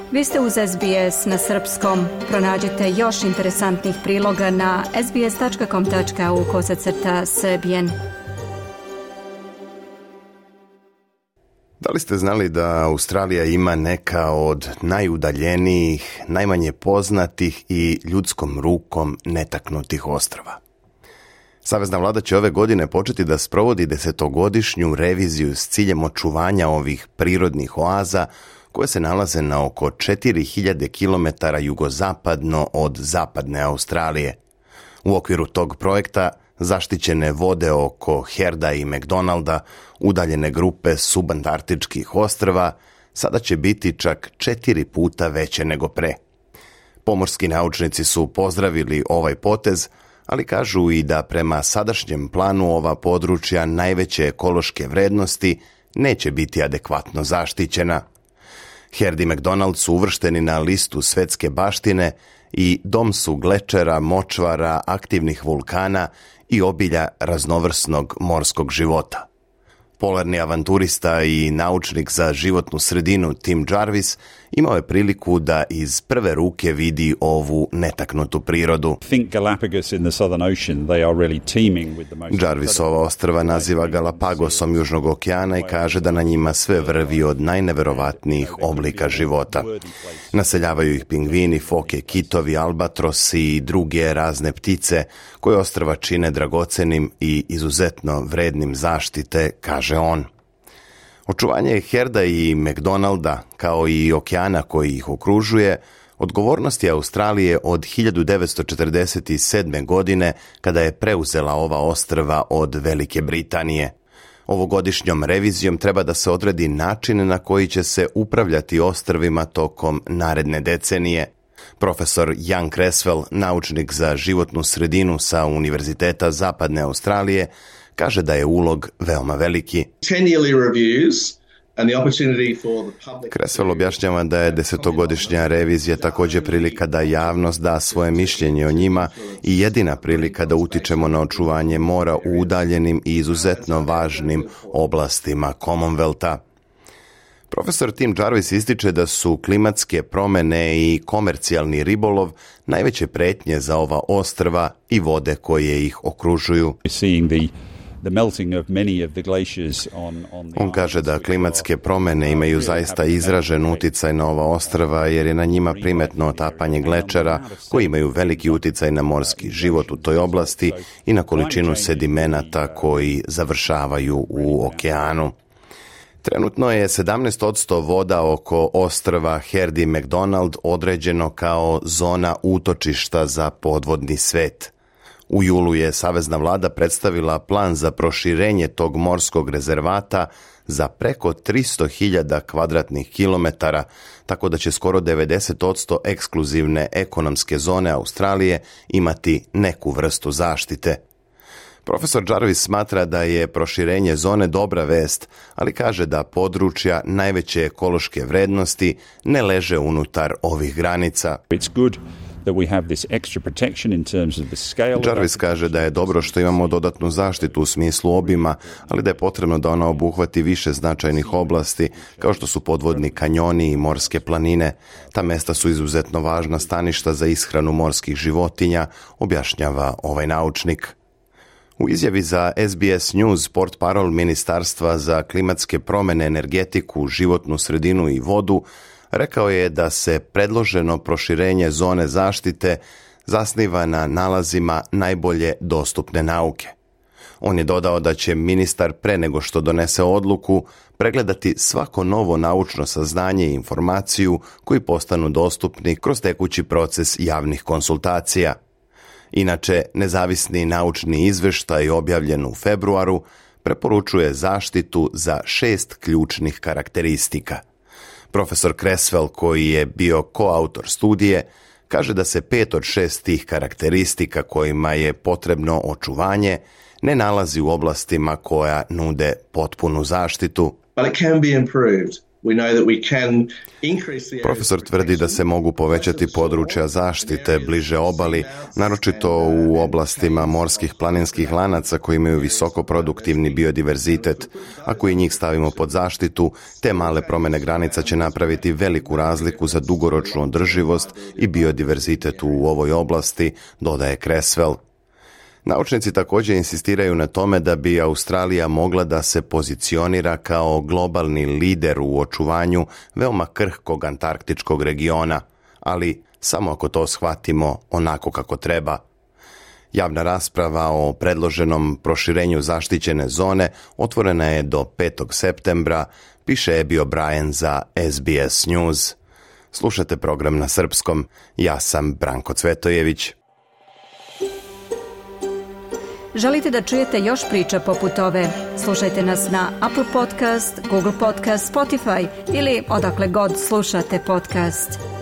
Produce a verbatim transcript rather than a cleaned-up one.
Vi ste uz S B S na srpskom. Pronađite još interesantnih priloga na sbs.com.au kosacrta srbijen. Da li ste znali da Australija ima neka od najudaljenijih, najmanje poznatih i ljudskom rukom netaknutih ostrva? Savezna vlada će ove godine početi da sprovodi desetogodišnju reviziju s ciljem očuvanja ovih prirodnih oaza koje se nalaze na oko četiri hiljade kilometara jugozapadno od zapadne Australije. U okviru tog projekta zaštićene vode oko Herda i McDonalda, udaljene grupe subantarktičkih ostrva, sada će biti čak četiri puta veće nego pre. Pomorski naučnici su pozdravili ovaj potez, ali kažu i da prema sadašnjem planu ova područja najveće ekološke vrednosti neće biti adekvatno zaštićena. Herd i McDonald su uvršteni na listu svetske baštine i dom su glečera, močvara, aktivnih vulkana i obilja raznovrsnog morskog života. Polarni avanturista i naučnik za životnu sredinu Tim Jarvis imao je priliku da iz prve ruke vidi ovu netaknutu prirodu. Jarvis ova ostrva naziva Galapagosom Južnog okeana i kaže da na njima sve vrvi od najneverovatnijih oblika života. Naseljavaju ih pingvini, foke, kitovi, albatrosi i druge razne ptice koje ostrva čine dragocenim i izuzetno vrednim zaštite, kaže on. Očuvanje Herda i McDonalda, kao i okeana koji ih okružuje, odgovornost je Australije od hiljadu devetsto četrdeset sedme. godine kada je preuzela ova ostrva od Velike Britanije. Ovogodišnjom revizijom treba da se odredi način na koji će se upravljati ostrvima tokom naredne decenije. Profesor Jan Creswell, naučnik za životnu sredinu sa Univerziteta Zapadne Australije, kaže da je ulog veoma veliki. Creswell objašnjava da je desetogodišnja revizija također prilika da javnost da svoje mišljenje o njima i jedina prilika da utičemo na očuvanje mora u udaljenim i izuzetno važnim oblastima Commonwealtha. Profesor Tim Jarvis ističe da su klimatske promjene i komercijalni ribolov najveće pretnje za ova ostrva i vode koje ih okružuju. On kaže da klimatske promjene imaju zaista izražen uticaj na ova ostrva jer je na njima primetno otapanje glečera koji imaju veliki uticaj na morski život u toj oblasti i na količinu sedimenata koji završavaju u okeanu. Trenutno je sedamnaest posto voda oko ostrva Herd i McDonald određeno kao zona utočišta za podvodni svet. U julu je savezna vlada predstavila plan za proširenje tog morskog rezervata za preko tristo hiljada kvadratnih kilometara, tako da će skoro devedeset posto ekskluzivne ekonomske zone Australije imati neku vrstu zaštite. Profesor Jarvis smatra da je proširenje zone dobra vest, ali kaže da područja najveće ekološke vrednosti ne leže unutar ovih granica. Jarvis kaže da je dobro što imamo dodatnu zaštitu u smislu obima, ali da je potrebno da ona obuhvati više značajnih oblasti, kao što su podvodni kanjoni i morske planine. Ta mesta su izuzetno važna staništa za ishranu morskih životinja, objašnjava ovaj naučnik. U izjavi za S B S News portparol Ministarstva za klimatske promjene, energetiku, životnu sredinu i vodu rekao je da se predloženo proširenje zone zaštite zasniva na nalazima najbolje dostupne nauke. On je dodao da će ministar pre nego što donese odluku pregledati svako novo naučno saznanje i informaciju koji postanu dostupni kroz tekući proces javnih konsultacija. Inače, nezavisni naučni izveštaj objavljen u februaru preporučuje zaštitu za šest ključnih karakteristika. Profesor Creswell, koji je bio koautor studije, kaže da se pet od šest tih karakteristika kojima je potrebno očuvanje ne nalazi u oblastima koja nude potpunu zaštitu. Profesor tvrdi da se mogu povećati područja zaštite bliže obali, naročito u oblastima morskih planinskih lanaca koji imaju visoko produktivni biodiverzitet. Ako i njih stavimo pod zaštitu, te male promjene granica će napraviti veliku razliku za dugoročnu održivost i biodiverzitet u ovoj oblasti, dodaje Creswell. Naučnici također insistiraju na tome da bi Australija mogla da se pozicionira kao globalni lider u očuvanju veoma krhkog antarktičkog regiona, ali samo ako to shvatimo onako kako treba. Javna rasprava o predloženom proširenju zaštićene zone otvorena je do petog septembra, piše Abby O'Brien za S B S News. Slušate program na srpskom, ja sam Branko Cvetojević. Želite da čujete još priča poput ove? Slušajte nas na Apple Podcast, Google Podcast, Spotify ili odakle god slušate podcast.